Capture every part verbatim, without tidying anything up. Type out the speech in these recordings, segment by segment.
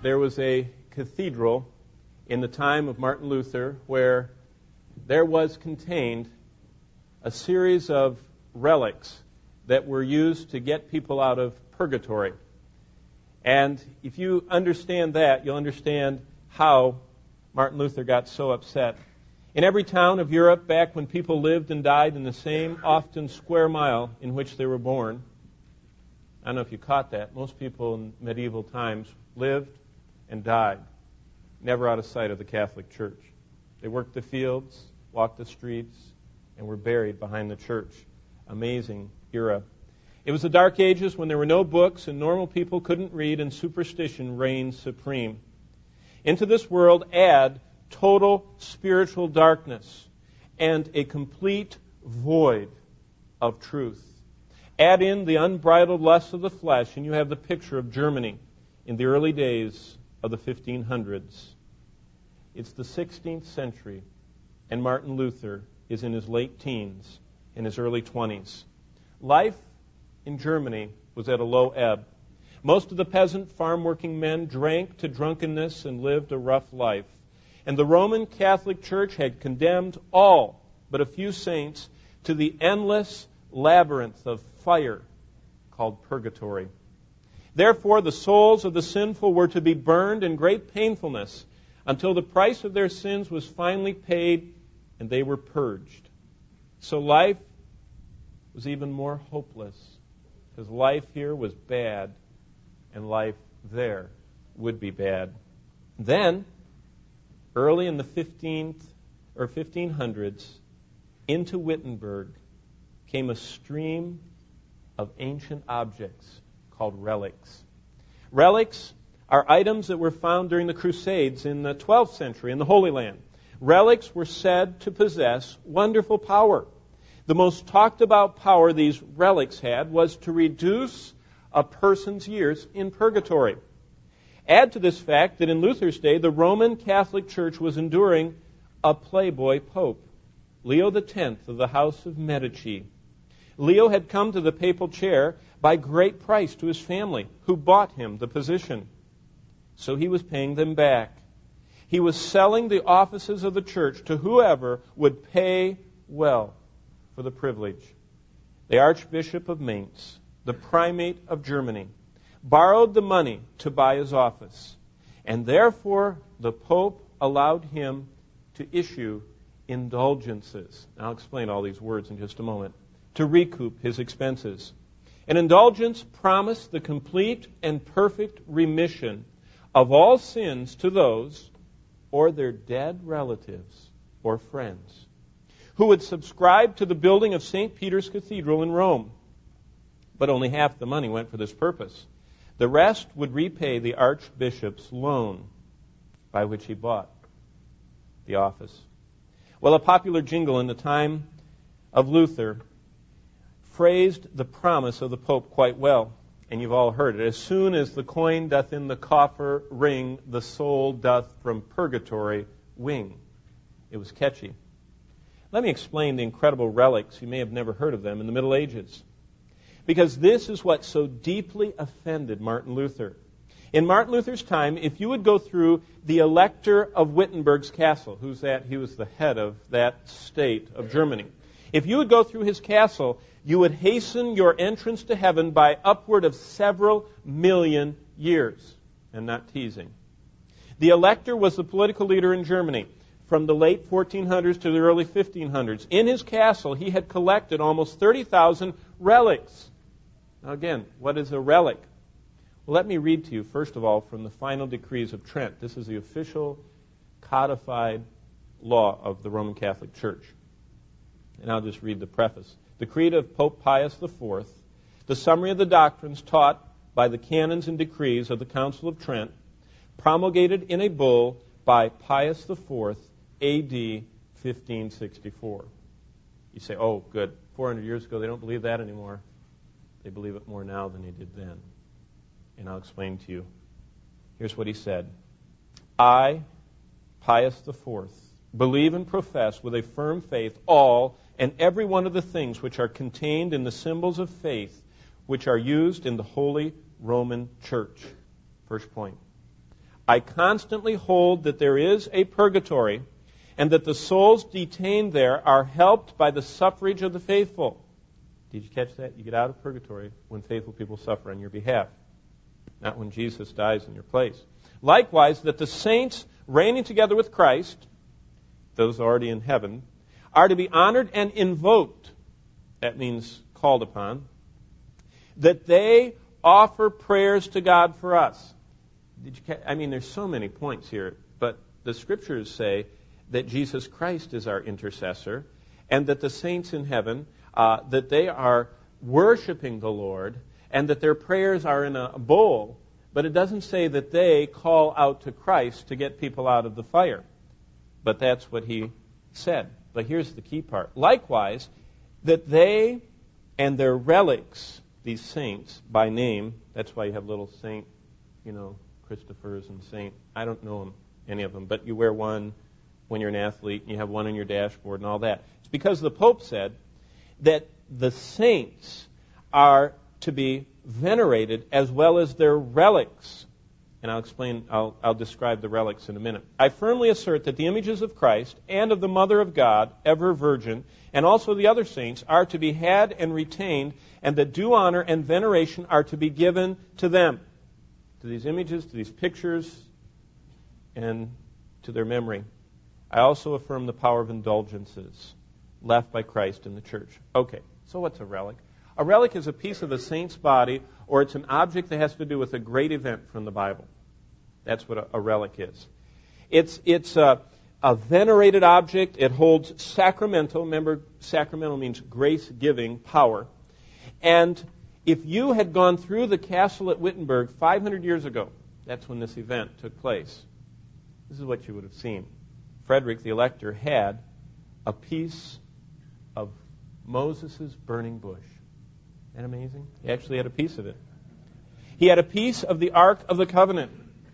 there was a cathedral in the time of Martin Luther where there was contained a series of relics that were used to get people out of purgatory. And if you understand that, you'll understand how Martin Luther got so upset. In every town of Europe, back when people lived and died in the same, often square mile in which they were born, I don't know if you caught that, most people in medieval times lived and died, never out of sight of the Catholic Church. They worked the fields, walked the streets, and were buried behind the church. Amazing era. It was the Dark Ages when there were no books and normal people couldn't read and superstition reigned supreme. Into this world add total spiritual darkness and a complete void of truth. Add in the unbridled lust of the flesh, and you have the picture of Germany in the early days of the fifteen hundreds. It's the sixteenth century, and Martin Luther is in his late teens, in his early twenties. Life in Germany was at a low ebb. Most of the peasant farm-working men drank to drunkenness and lived a rough life. And the Roman Catholic Church had condemned all but a few saints to the endless labyrinth of fire called purgatory. Therefore, the souls of the sinful were to be burned in great painfulness until the price of their sins was finally paid and they were purged. So life was even more hopeless because life here was bad and life there would be bad. Then, early in the fifteenth or fifteen hundreds, into Wittenberg came a stream of ancient objects called relics. Relics are items that were found during the Crusades in the twelfth century in the Holy Land. Relics were said to possess wonderful power. The most talked about power these relics had was to reduce a person's years in purgatory. Add to this fact that in Luther's day, the Roman Catholic Church was enduring a playboy pope, Leo the tenth of the House of Medici. Leo had come to the papal chair by great price to his family, who bought him the position. So he was paying them back. He was selling the offices of the church to whoever would pay well for the privilege. The Archbishop of Mainz, the primate of Germany, borrowed the money to buy his office, and therefore the Pope allowed him to issue indulgences. I'll explain all these words in just a moment. To recoup his expenses. An indulgence promised the complete and perfect remission of all sins to those or their dead relatives or friends who would subscribe to the building of Saint Peter's Cathedral in Rome. But only half the money went for this purpose. The rest would repay the Archbishop's loan by which he bought the office. Well, a popular jingle in the time of Luther phrased the promise of the Pope quite well, and you've all heard it. As soon as the coin doth in the coffer ring, the soul doth from purgatory wing. It was catchy. Let me explain the incredible relics. You may have never heard of them in the Middle Ages. Because this is what so deeply offended Martin Luther. In Martin Luther's time, if you would go through the Elector of Wittenberg's castle, who's that? He was the head of that state of Germany. If you would go through his castle, you would hasten your entrance to heaven by upward of several million years. And not teasing. The Elector was the political leader in Germany from the late fourteen hundreds to the early fifteen hundreds. In his castle, he had collected almost thirty thousand relics. Now again, what is a relic? Well, let me read to you, first of all, from the Final Decrees of Trent. This is the official codified law of the Roman Catholic Church. And I'll just read the preface. The Creed of Pope Pius the Fourth, the summary of the doctrines taught by the canons and decrees of the Council of Trent, promulgated in a bull by Pius the Fourth, A D fifteen sixty-four. You say, oh, good. four hundred years ago, they don't believe that anymore. They believe it more now than they did then. And I'll explain to you. Here's what he said. I, Pius the Fourth, believe and profess with a firm faith all and every one of the things which are contained in the symbols of faith which are used in the Holy Roman Church. First point. I constantly hold that there is a purgatory and that the souls detained there are helped by the suffrage of the faithful. Did you catch that? You get out of purgatory when faithful people suffer on your behalf, not when Jesus dies in your place. Likewise, that the saints reigning together with Christ, those already in heaven, are to be honored and invoked. That means called upon. That they offer prayers to God for us. Did you catch? I mean, there's so many points here, but the Scriptures say that Jesus Christ is our intercessor, and that the saints in heaven, uh, that they are worshiping the Lord, and that their prayers are in a bowl, but it doesn't say that they call out to Christ to get people out of the fire. But that's what he said. But here's the key part. Likewise, that they and their relics, these saints, by name, that's why you have little Saint, you know, Christophers and Saint, I don't know them, any of them, but you wear one when you're an athlete, and you have one on your dashboard and all that. It's because the Pope said that the saints are to be venerated as well as their relics. And I'll explain, I'll, I'll describe the relics in a minute. I firmly assert that the images of Christ and of the Mother of God, ever virgin, and also the other saints are to be had and retained, and that due honor and veneration are to be given to them, to these images, to these pictures, and to their memory. I also affirm the power of indulgences left by Christ in the church. Okay, so what's a relic? A relic is a piece of a saint's body, or it's an object that has to do with a great event from the Bible. That's what a, a relic is. It's it's a, a venerated object. It holds sacramental. Remember, sacramental means grace-giving power. And if you had gone through the castle at Wittenberg five hundred years ago, that's when this event took place, this is what you would have seen. Frederick the Elector had a piece of Moses' burning bush. Isn't that amazing? He actually had a piece of it. He had a piece of the Ark of the Covenant.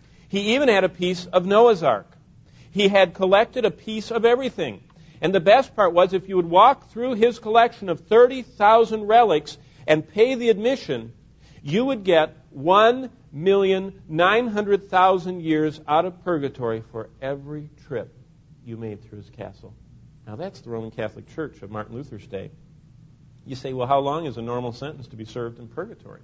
He even had a piece of Noah's Ark. He had collected a piece of everything. And the best part was, if you would walk through his collection of thirty thousand relics and pay the admission, you would get one million nine hundred thousand years out of purgatory for every trip you made through his castle. Now that's the Roman Catholic Church of Martin Luther's day. You say, well, how long is a normal sentence to be served in purgatory?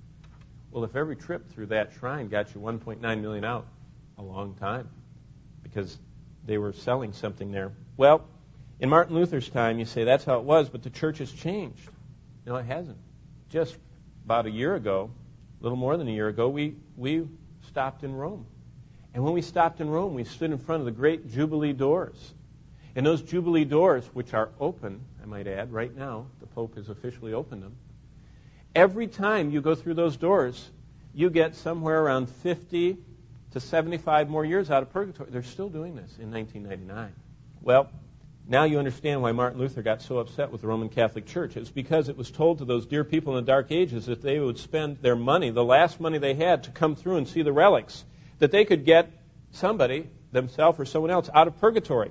Well, if every trip through that shrine got you one point nine million out, a long time, because they were selling something there. Well, in Martin Luther's time, you say that's how it was, but the church has changed. No, it hasn't. Just about a year ago, a little more than a year ago, we, we stopped in Rome. And when we stopped in Rome, we stood in front of the great Jubilee doors. And those Jubilee doors, which are open, I might add, right now, the Pope has officially opened them. Every time you go through those doors, you get somewhere around fifty to seventy-five more years out of purgatory. They're still doing this in nineteen ninety-nine. Well, now you understand why Martin Luther got so upset with the Roman Catholic Church. It's because it was told to those dear people in the Dark Ages that they would spend their money, the last money they had, to come through and see the relics, that they could get somebody, themselves or someone else, out of purgatory.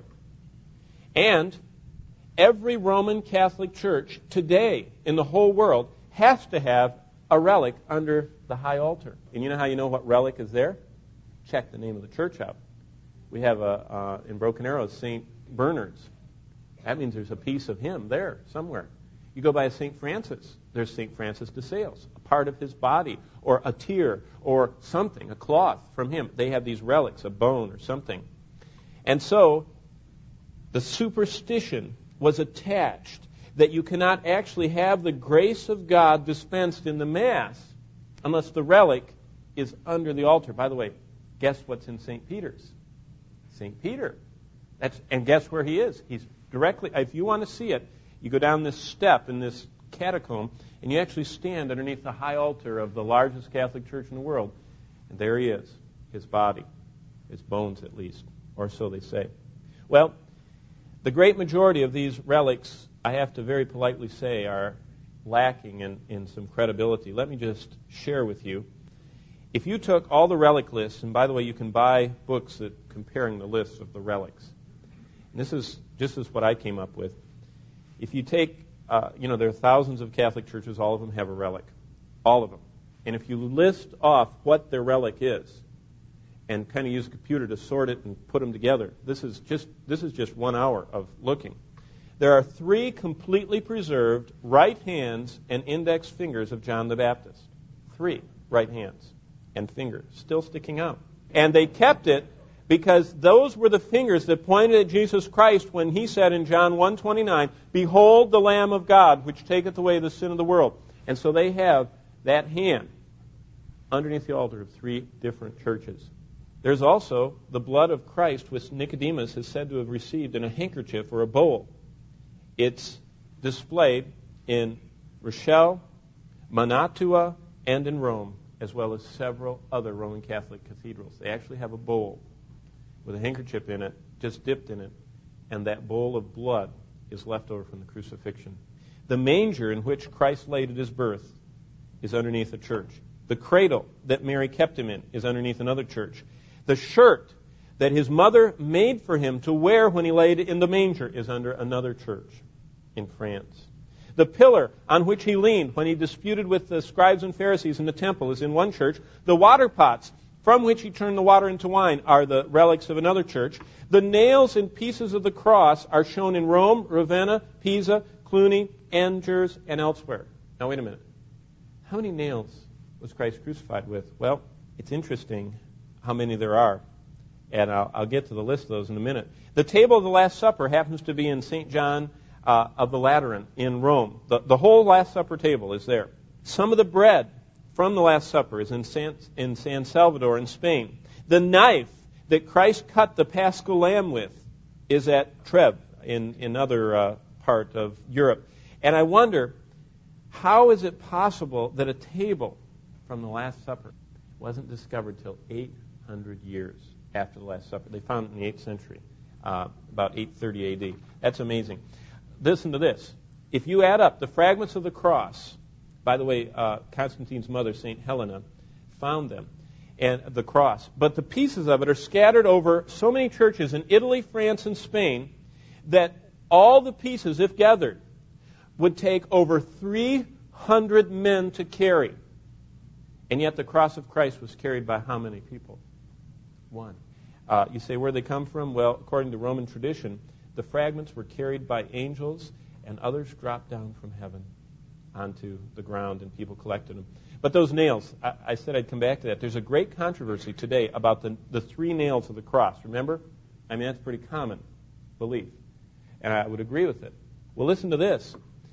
And every Roman Catholic church today in the whole world has to have a relic under the high altar. And you know how you know what relic is there? Check the name of the church out. We have, a, uh, in Broken Arrow, Saint Bernard's. That means there's a piece of him there somewhere. You go by Saint Francis, there's Saint Francis de Sales, a part of his body, or a tear, or something, a cloth from him. They have these relics, a bone or something. And so, the superstition was attached that you cannot actually have the grace of God dispensed in the Mass unless the relic is under the altar. By the way, guess what's in Saint Peter's? Saint Peter. That's, and guess where he is? He's directly, if you want to see it, you go down this step in this catacomb, and you actually stand underneath the high altar of the largest Catholic church in the world. And there he is, his body, his bones at least, or so they say. Well, the great majority of these relics, I have to very politely say, are lacking in, in some credibility. Let me just share with you. If you took all the relic lists, and by the way, you can buy books that comparing the lists of the relics. And this is just as what I came up with. If you take, uh, you know, there are thousands of Catholic churches, all of them have a relic. All of them. And if you list off what their relic is, and kind of use a computer to sort it and put them together. This is just this is just one hour of looking. There are three completely preserved right hands and index fingers of John the Baptist. Three right hands and fingers still sticking out. And they kept it because those were the fingers that pointed at Jesus Christ when he said in John one twenty-nine, "Behold the Lamb of God, which taketh away the sin of the world." And so they have that hand underneath the altar of three different churches. There's also the blood of Christ, which Nicodemus is said to have received in a handkerchief or a bowl. It's displayed in Rochelle, Mantua, and in Rome, as well as several other Roman Catholic cathedrals. They actually have a bowl with a handkerchief in it, just dipped in it, and that bowl of blood is left over from the crucifixion. The manger in which Christ laid at his birth is underneath a church. The cradle that Mary kept him in is underneath another church. The shirt that his mother made for him to wear when he laid in the manger is under another church in France. The pillar on which he leaned when he disputed with the scribes and Pharisees in the temple is in one church. The water pots from which he turned the water into wine are the relics of another church. The nails and pieces of the cross are shown in Rome, Ravenna, Pisa, Cluny, Angers, and elsewhere. Now wait a minute. How many nails was Christ crucified with? Well, it's interesting how many there are, and I'll, I'll get to the list of those in a minute. The table of the Last Supper happens to be in Saint John uh, of the Lateran in Rome. The, the whole Last Supper table is there. Some of the bread from the Last Supper is in San, in San Salvador in Spain. The knife that Christ cut the Paschal lamb with is at Trèves in another uh, part of Europe. And I wonder, how is it possible that a table from the Last Supper wasn't discovered till eight hundred years after the Last Supper? They found it in the eighth century, uh, about eight thirty A D. That's amazing. Listen to this. If you add up the fragments of the cross, by the way, uh, Constantine's mother, Saint Helena, found them, and the cross. But the pieces of it are scattered over so many churches in Italy, France, and Spain that all the pieces, if gathered, would take over three hundred men to carry. And yet the cross of Christ was carried by how many people? One. Uh, you say, where they come from? Well, according to Roman tradition, the fragments were carried by angels, and others dropped down from heaven onto the ground, and people collected them. But those nails, I, I said I'd come back to that. There's a great controversy today about the, the three nails of the cross. Remember? I mean, that's pretty common belief. And I would agree with it. Well, listen to this.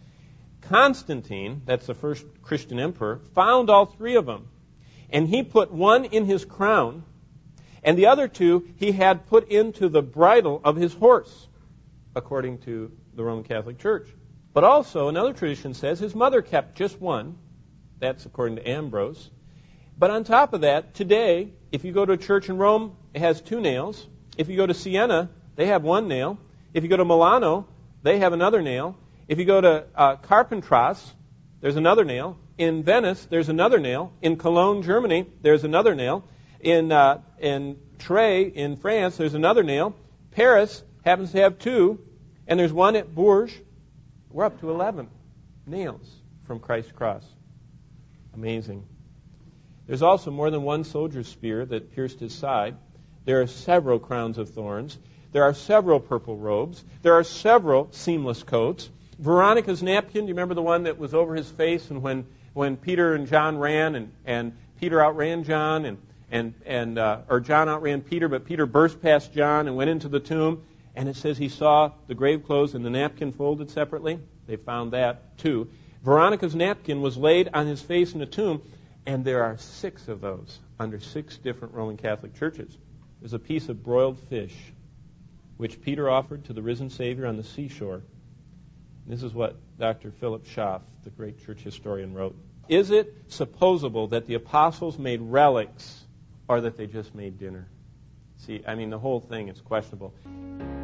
Constantine, that's the first Christian emperor, found all three of them. And he put one in his crown, and the other two he had put into the bridle of his horse, according to the Roman Catholic Church. But also, another tradition says his mother kept just one. That's according to Ambrose. But on top of that, today, if you go to a church in Rome, it has two nails. If you go to Siena, they have one nail. If you go to Milano, they have another nail. If you go to uh, Carpentras, there's another nail. In Venice, there's another nail. In Cologne, Germany, there's another nail. In uh, in Trèves, in France, there's another nail. Paris happens to have two. And there's one at Bourges. We're up to eleven nails from Christ's cross. Amazing. There's also more than one soldier's spear that pierced his side. There are several crowns of thorns. There are several purple robes. There are several seamless coats. Veronica's napkin, do you remember the one that was over his face, and when, when Peter and John ran, and, and Peter outran John, and, and, and uh, or John outran Peter, but Peter burst past John and went into the tomb, and it says he saw the grave clothes and the napkin folded separately. They found that too. Veronica's napkin was laid on his face in a tomb, and there are six of those under six different Roman Catholic churches. There's a piece of broiled fish, which Peter offered to the risen Savior on the seashore. This is what Doctor Philip Schaff, the great church historian, wrote. Is it supposable that the apostles made relics or that they just made dinner? See, I mean, the whole thing is questionable.